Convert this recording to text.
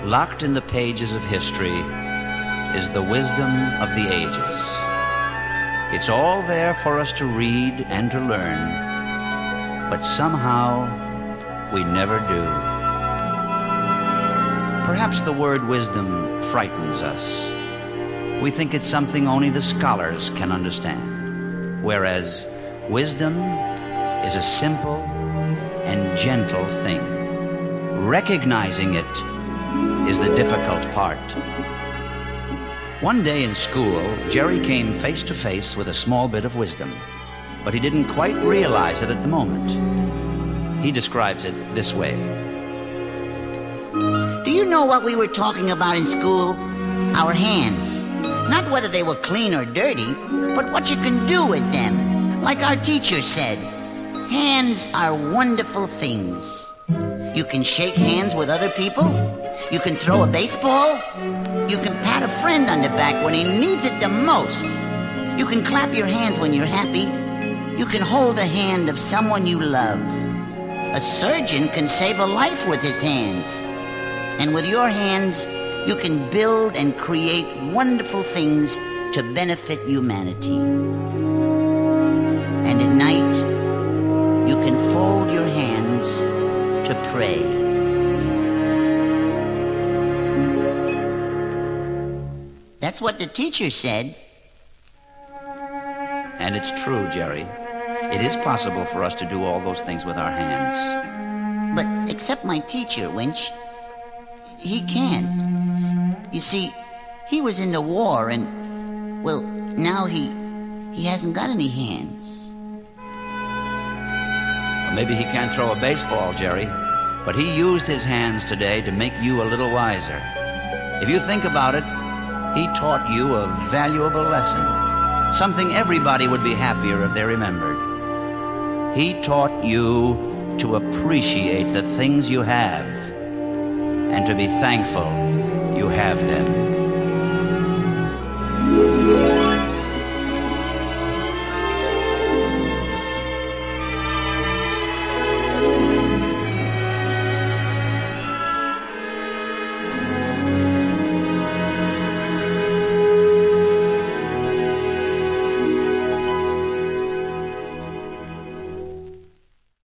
locked in the pages of history, is the wisdom of the ages. It's all there for us to read and to learn, but somehow we never do. Perhaps the word wisdom frightens us. We think it's something only the scholars can understand, whereas wisdom is a simple and gentle thing. Recognizing it is the difficult part. One day in school, Jerry came face to face with a small bit of wisdom, but he didn't quite realize it at the moment. He describes it this way. Do you know what we were talking about in school? Our hands. Not whether they were clean or dirty, but what you can do with them. Like our teacher said, hands are wonderful things. You can shake hands with other people. You can throw a baseball. You can pat a friend on the back when he needs it the most. You can clap your hands when you're happy. You can hold the hand of someone you love. A surgeon can save a life with his hands. And with your hands, you can build and create wonderful things to benefit humanity. And at night, you can fold your hands to pray. That's what the teacher said. And it's true, Jerry. It is possible for us to do all those things with our hands. But except my teacher, Winch, he can't. You see, he was in the war and, well, now he hasn't got any hands. Or maybe he can't throw a baseball, Jerry, but he used his hands today to make you a little wiser. If you think about it, he taught you a valuable lesson, something everybody would be happier if they remembered. He taught you to appreciate the things you have and to be thankful you have them.